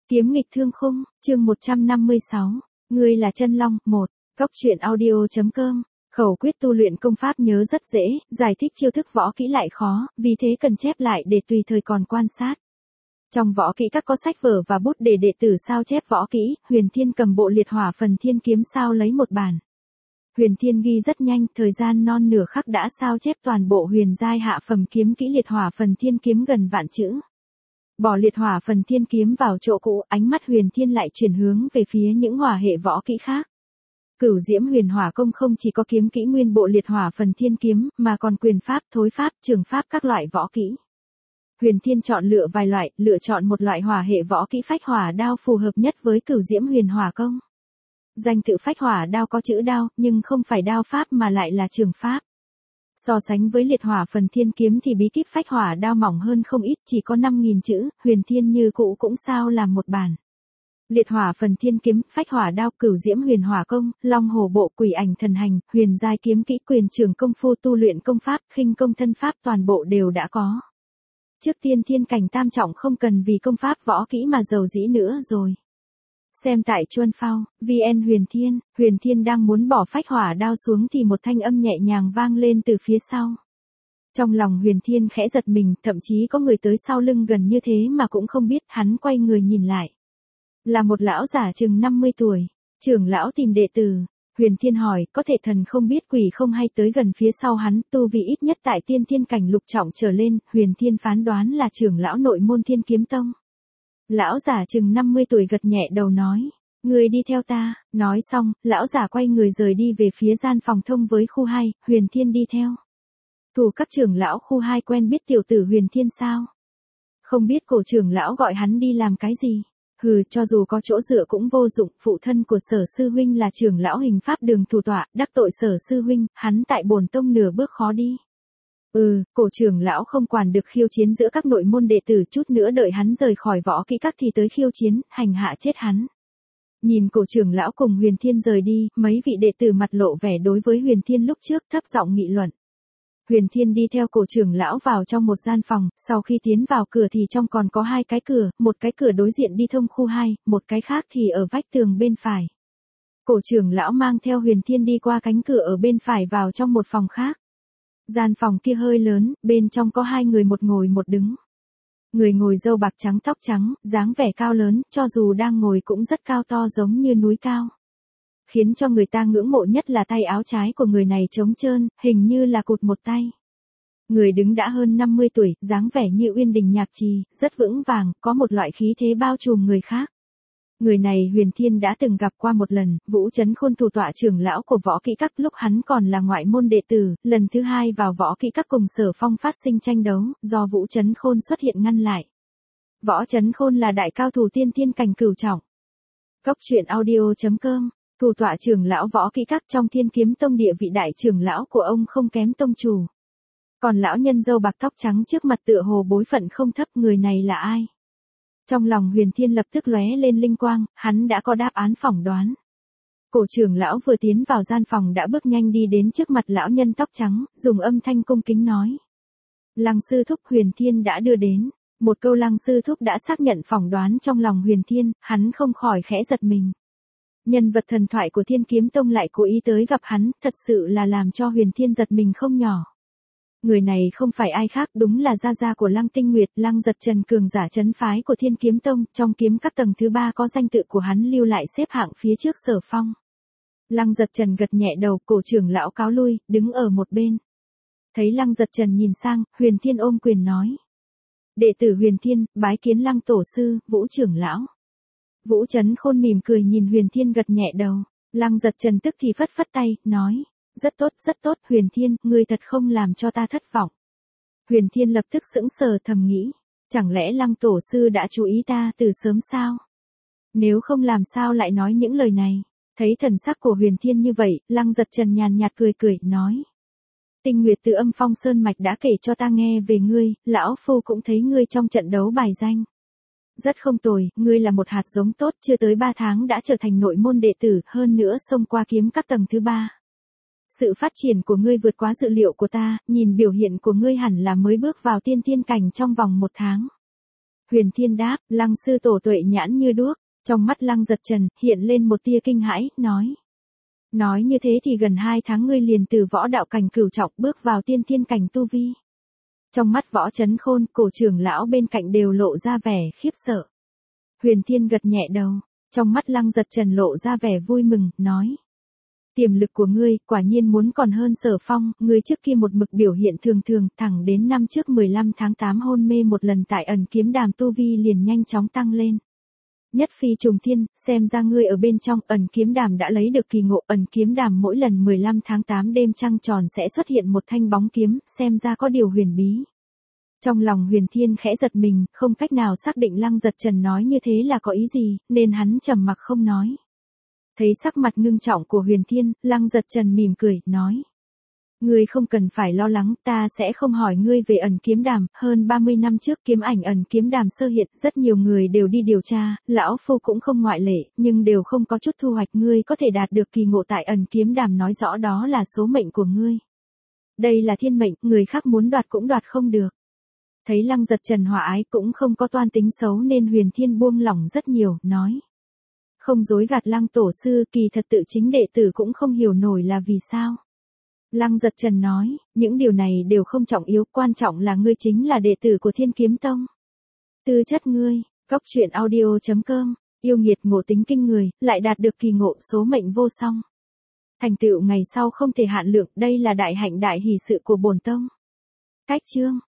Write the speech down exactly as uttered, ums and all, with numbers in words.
Kiếm nghịch thương khung, chương một trăm năm mươi sáu. Ngươi là chân long, một. Cốc truyện audio.com. Khẩu quyết tu luyện công pháp nhớ rất dễ, giải thích chiêu thức võ kỹ lại khó, vì thế cần chép lại để tùy thời còn quan sát. Trong võ kỹ các có sách vở và bút để đệ tử sao chép võ kỹ, Huyền Thiên cầm bộ liệt hỏa phần thiên kiếm sao lấy một bản. Huyền Thiên ghi rất nhanh, thời gian non nửa khắc đã sao chép toàn bộ huyền giai hạ phẩm kiếm kỹ liệt hỏa phần thiên kiếm gần vạn chữ. Bỏ liệt hỏa phần thiên kiếm vào chỗ cũ, ánh mắt Huyền Thiên lại chuyển hướng về phía những hỏa hệ võ kỹ khác. Cửu Diễm Huyền Hỏa Công không chỉ có kiếm kỹ nguyên bộ liệt hỏa phần thiên kiếm, mà còn quyền pháp, thối pháp, trường pháp các loại võ kỹ. Huyền Thiên chọn lựa vài loại, lựa chọn một loại hỏa hệ võ kỹ phách hỏa đao phù hợp nhất với Cửu Diễm Huyền Hỏa Công. Danh tự phách hỏa đao có chữ đao, nhưng không phải đao pháp mà lại là trường pháp. So sánh với liệt hỏa phần thiên kiếm thì bí kíp phách hỏa đao mỏng hơn không ít, chỉ có năm nghìn chữ, Huyền Thiên như cũ cũng sao làm một bản. Liệt hỏa phần thiên kiếm, phách hỏa đao, Cửu Diễm Huyền Hỏa Công, Long Hổ Bộ, Quỷ Ảnh Thần Hành, huyền giai kiếm kỹ, quyền trường công phu, tu luyện công pháp, khinh công thân pháp toàn bộ đều đã có. Trước tiên thiên cảnh tam trọng không cần vì công pháp võ kỹ mà giàu dĩ nữa rồi. Xem tại Chuân Phao, vê en Huyền Thiên, Huyền Thiên đang muốn bỏ phách hỏa đao xuống thì một thanh âm nhẹ nhàng vang lên từ phía sau. Trong lòng Huyền Thiên khẽ giật mình, thậm chí có người tới sau lưng gần như thế mà cũng không biết, hắn quay người nhìn lại. Là một lão giả chừng năm mươi tuổi, trưởng lão tìm đệ tử. Huyền Thiên hỏi, có thể thần không biết quỷ không hay tới gần phía sau hắn, tu vi ít nhất tại tiên thiên cảnh lục trọng trở lên, Huyền Thiên phán đoán là trưởng lão nội môn Thiên Kiếm Tông. Lão giả chừng năm mươi tuổi gật nhẹ đầu nói, người đi theo ta, nói xong, lão giả quay người rời đi về phía gian phòng thông với khu hai, Huyền Thiên đi theo. Thủ các trưởng lão khu hai quen biết tiểu tử Huyền Thiên sao? Không biết cổ trưởng lão gọi hắn đi làm cái gì? Hừ, cho dù có chỗ dựa cũng vô dụng, phụ thân của Sở sư huynh là trưởng lão hình pháp đường thủ tọa, đắc tội Sở sư huynh, hắn tại bổn tông nửa bước khó đi. Ừ, cổ trưởng lão không quản được khiêu chiến giữa các nội môn đệ tử, chút nữa đợi hắn rời khỏi võ kỹ các thì tới khiêu chiến, hành hạ chết hắn. Nhìn cổ trưởng lão cùng Huyền Thiên rời đi, mấy vị đệ tử mặt lộ vẻ đối với Huyền Thiên lúc trước, thấp giọng nghị luận. Huyền Thiên đi theo cổ trưởng lão vào trong một gian phòng, sau khi tiến vào cửa thì trong còn có hai cái cửa, một cái cửa đối diện đi thông khu hai, một cái khác thì ở vách tường bên phải. Cổ trưởng lão mang theo Huyền Thiên đi qua cánh cửa ở bên phải vào trong một phòng khác. Gian phòng kia hơi lớn, bên trong có hai người, một ngồi một đứng. Người ngồi râu bạc trắng tóc trắng, dáng vẻ cao lớn, cho dù đang ngồi cũng rất cao to giống như núi cao. Khiến cho người ta ngưỡng mộ nhất là tay áo trái của người này trống trơn, hình như là cụt một tay. Người đứng đã hơn năm mươi tuổi, dáng vẻ như uyên đình nhạc trì, rất vững vàng, có một loại khí thế bao trùm người khác. Người này Huyền Thiên đã từng gặp qua một lần, Vũ Chấn Khôn thủ tọa trưởng lão của võ kỹ các lúc hắn còn là ngoại môn đệ tử, lần thứ hai vào võ kỹ các cùng Sở Phong phát sinh tranh đấu, do Vũ Chấn Khôn xuất hiện ngăn lại. Võ Chấn Khôn là đại cao thủ tiên thiên cảnh cửu trọng. Cốc truyện audio.com. Thủ tọa trưởng lão võ kỹ các trong Thiên Kiếm Tông, địa vị đại trưởng lão của ông không kém tông chủ. Còn lão nhân râu bạc tóc trắng trước mặt tựa hồ bối phận không thấp, người này là ai? Trong lòng Huyền Thiên lập tức lóe lên linh quang, hắn đã có đáp án phỏng đoán. Cổ trưởng lão vừa tiến vào gian phòng đã bước nhanh đi đến trước mặt lão nhân tóc trắng, dùng âm thanh cung kính nói. Lăng sư thúc, Huyền Thiên đã đưa đến. Một câu Lăng sư thúc đã xác nhận phỏng đoán trong lòng Huyền Thiên, hắn không khỏi khẽ giật mình. Nhân vật thần thoại của Thiên Kiếm Tông lại cố ý tới gặp hắn, thật sự là làm cho Huyền Thiên giật mình không nhỏ. Người này không phải ai khác, đúng là gia gia của Lăng Tinh Nguyệt, Lăng Giật Trần, cường giả trấn phái của Thiên Kiếm Tông, trong kiếm các tầng thứ ba có danh tự của hắn lưu lại xếp hạng phía trước Sở Phong. Lăng Giật Trần gật nhẹ đầu, cổ trưởng lão cáo lui, đứng ở một bên. Thấy Lăng Giật Trần nhìn sang, Huyền Thiên ôm quyền nói. Đệ tử Huyền Thiên, bái kiến Lăng tổ sư, Vũ trưởng lão. Vũ Chấn Khôn mỉm cười nhìn Huyền Thiên gật nhẹ đầu, Lăng Giật Trần tức thì phất phất tay, nói, rất tốt, rất tốt, Huyền Thiên, ngươi thật không làm cho ta thất vọng. Huyền Thiên lập tức sững sờ thầm nghĩ, chẳng lẽ Lăng tổ sư đã chú ý ta từ sớm sao? Nếu không làm sao lại nói những lời này? Thấy thần sắc của Huyền Thiên như vậy, Lăng Giật Trần nhàn nhạt cười cười, nói. Tinh Nguyệt từ Âm Phong Sơn Mạch đã kể cho ta nghe về ngươi, lão phu cũng thấy ngươi trong trận đấu bài danh. Rất không tồi, ngươi là một hạt giống tốt, chưa tới ba tháng đã trở thành nội môn đệ tử, hơn nữa xông qua kiếm các tầng thứ ba. Sự phát triển của ngươi vượt quá dự liệu của ta, nhìn biểu hiện của ngươi hẳn là mới bước vào tiên thiên cảnh trong vòng một tháng. Huyền Thiên đáp, Lăng sư tổ tuệ nhãn như đuốc, trong mắt Lăng Giật Trần hiện lên một tia kinh hãi, nói. Nói như thế thì gần hai tháng ngươi liền từ võ đạo cảnh cửu trọng bước vào tiên thiên cảnh tu vi. Trong mắt Võ Chấn Khôn, cổ trưởng lão bên cạnh đều lộ ra vẻ khiếp sợ. Huyền Thiên gật nhẹ đầu, trong mắt Lăng Giật Trần lộ ra vẻ vui mừng, nói. Tiềm lực của ngươi, quả nhiên muốn còn hơn Sở Phong, ngươi trước kia một mực biểu hiện thường thường, thẳng đến năm trước mười lăm tháng tám hôn mê một lần tại ẩn kiếm đàm tu vi liền nhanh chóng tăng lên. Nhất phi trùng thiên, xem ra ngươi ở bên trong ẩn kiếm đàm đã lấy được kỳ ngộ, ẩn kiếm đàm mỗi lần mười lăm tháng tám đêm trăng tròn sẽ xuất hiện một thanh bóng kiếm, xem ra có điều huyền bí. Trong lòng Huyền Thiên khẽ giật mình, không cách nào xác định Lăng Giật Trần nói như thế là có ý gì, nên hắn trầm mặc không nói. Thấy sắc mặt ngưng trọng của Huyền Thiên, Lăng Giật Trần mỉm cười, nói. Ngươi không cần phải lo lắng, ta sẽ không hỏi ngươi về ẩn kiếm đàm, hơn ba mươi năm trước kiếm ảnh ẩn kiếm đàm sơ hiện, rất nhiều người đều đi điều tra, lão phu cũng không ngoại lệ, nhưng đều không có chút thu hoạch, ngươi có thể đạt được kỳ ngộ tại ẩn kiếm đàm nói rõ đó là số mệnh của ngươi. Đây là thiên mệnh, người khác muốn đoạt cũng đoạt không được. Thấy Lăng Giật Trần hòa ái cũng không có toan tính xấu nên Huyền Thiên buông lỏng rất nhiều, nói. Không dối gạt Lăng tổ sư, kỳ thật tự chính đệ tử cũng không hiểu nổi là vì sao. Lăng Giật Trần nói, những điều này đều không trọng yếu, quan trọng là ngươi chính là đệ tử của Thiên Kiếm Tông. Tư chất ngươi, góc truyện audio chấm com, yêu nghiệt ngộ tính kinh người, lại đạt được kỳ ngộ số mệnh vô song. Thành tựu ngày sau không thể hạn lượng, đây là đại hạnh đại hỷ sự của bổn tông. Cách chương